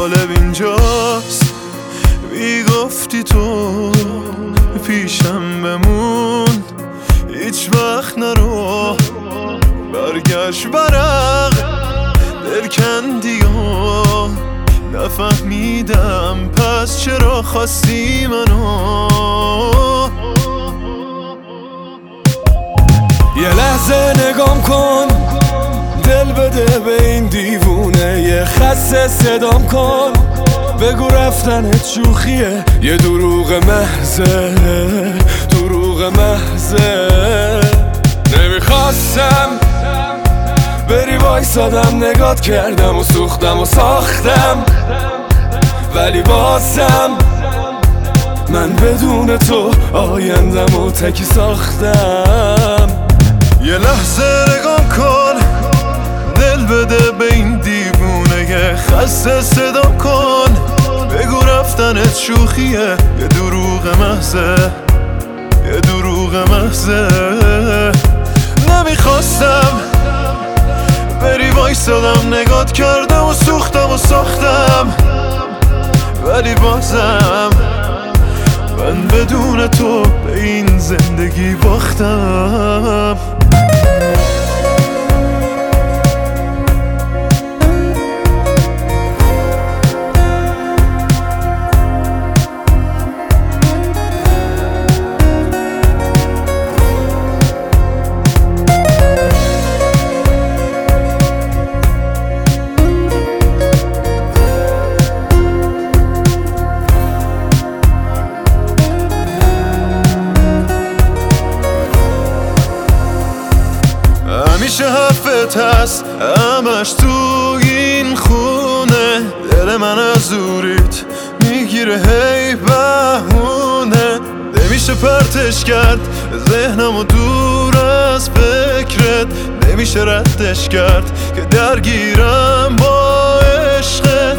جالب اینجاست میگفتی تو پیشم بمون، هیچ وقت نرو برگشت برق دل کندی و نفهمیدم پس چرا خواستی منو. یه لحظه نگام کن، دل بده به این دیوونه، یه خسته صدام کن، بگو رفتنت شوخیه، یه دروغ محضه، دروغ محضه. نمیخواستم بری وایسادم، نگات کردم و سوختم و ساختم، ولی بازم من بدون تو آیندم و تکی ساختم. یه لحظه نگام کن، دل بده به این دیوونه، یه خسته صدام کن، بگو رفتنت شوخیه، یه دروغ محضه، یه دروغ محضه. نمیخواستم بری وایسادم، نگات کردم و سوختم و ساختم، ولی بازم من بدون تو به این زندگی باختم. همیشه حرفت هست همش تو این خونه، دل من از دوریت میگیره هی بهونه، نمیشه پرتش کرد ذهنمو دور از فکرت، نمیشه ردش کرد که درگیرم با عشقت.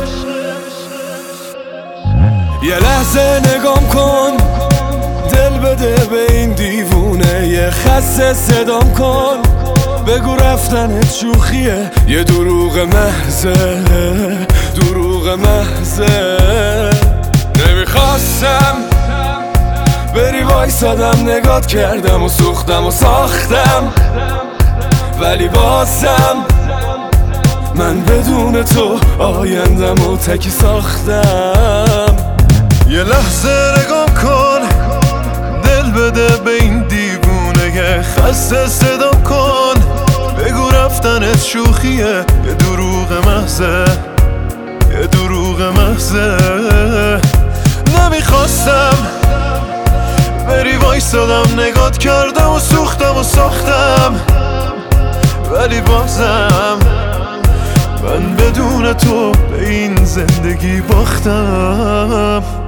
یه لحظه نگام کن، دل بده به این دیوونه، یه خسته صدام کن، بگو رفتنت شوخیه، یه دروغ محضه، دروغ محضه. نمیخواستم بری وایسادم، نگات کردم و سوختم و ساختم، ولی بازم من بدون تو آیندم و تکی ساختم. یه لحظه نگام کن، دل بده به این دیوونه، یه خسته صدام کن، بگو رفتنت شوخیه، یه دروغ محضه، یه دروغ محضه. نمیخواستم بری وایسادم، نگات کردم و سوختم و ساختم، ولی بازم من بدون تو به این زندگی باختم.